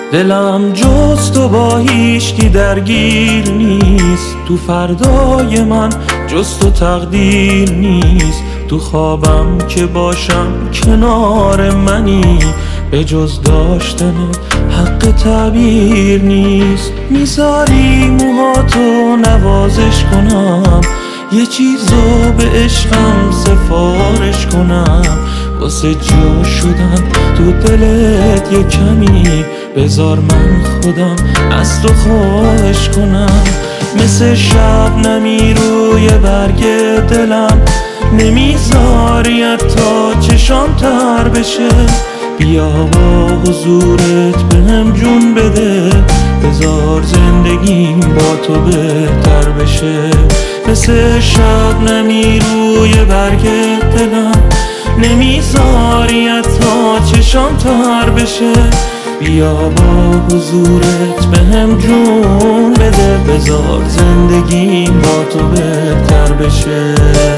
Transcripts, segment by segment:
دلم جز تو با هیچکی درگیر نیست، تو فردای من جز تو تقدیر نیست. تو خوابم که باشم کنار منی، به جز داشتنت حق تعبیر نیست. میذاری موهاتو نوازش کنم، یه چیزو به عشقم سفارش کنم. واسه جا شدن تو دلت یه کمی، بذار من خودم از تو خواهش کنم. مثل شبنمی روی برگ دلم، نمیذاری تا چشام تر بشه. بیا با حضورت بهم جون بده، بذار زندگیم با تو بهتر بشه. مثل شبنمی روی برگ دلم، نمیذاری تا چشام تر بشه. بیا با حضورت بهم جون بده، بذار زندگیم با تو بهتر بشه.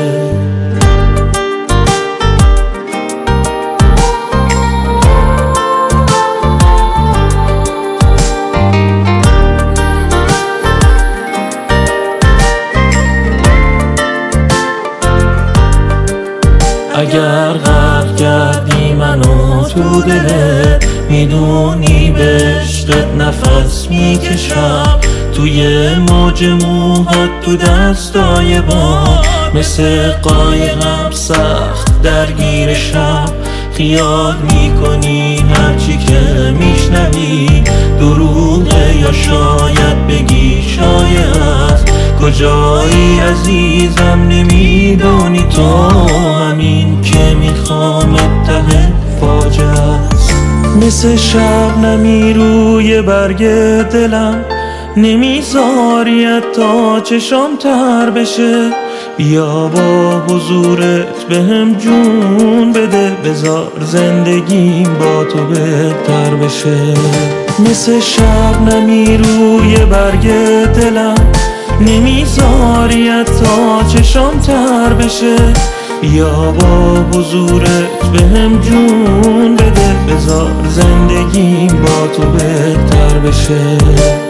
اگر غرق کردی منو تو دلت، میدونی به عشقت نفس میکشم. توی موج موهات تو دستای باد، مثل قایقم سخت درگیرشم. خیال میکنی هرچی که میشنوی دروغه، یا شاید بگی شاید. کجایی عزیزم نمیدونی تو، همین که میخوام ته فاجعه است. مثل شبنمی روی برگ دلم، نمیذاری تا چشام تر بشه. بیا با حضورت بهم جون بده، بذار زندگیم با تو بهتر بشه. مثل شبنمی روی برگ دلم، نمیذاری تا چشام تر بشه. بیا با حضورت بهم جون بده، بذار زندگیم با تو بهتر بشه.